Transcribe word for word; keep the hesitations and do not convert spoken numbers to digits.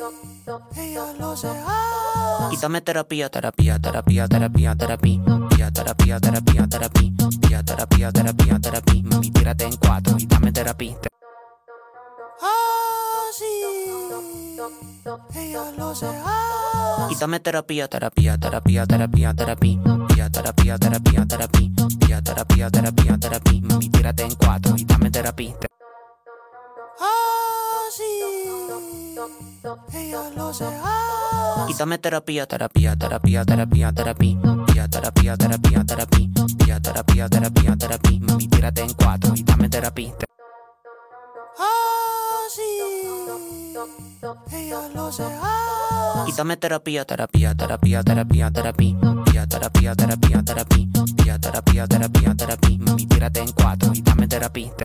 Ella lo sabe. Y dame terapia, terapia, terapia, terapia, terapia, terapia, terapia, terapia, terapia, terapia, terapia, terapia. Mami, tírate en cuatro y dame terapia. Así. Ella lo sabe. Y dame terapia, terapia, terapia, terapia, terapia, terapia, terapia, terapia, terapia, terapia, terapia. Mami, tírate en cuatro y dame terapia. Así. Ella lo sabe. Y dame terapia, terapia, terapia, terapia, terapia, terapia, terapia, terapia, terapia, terapia, terapia. Mami, tírate en cuatro y dame terapia. Así. Ella lo sabe. Y dame terapia, terapia, terapia, terapia, terapia, terapia, terapia, terapia, terapia, terapia, terapia. Mami, tírate en cuatro y dame terapia.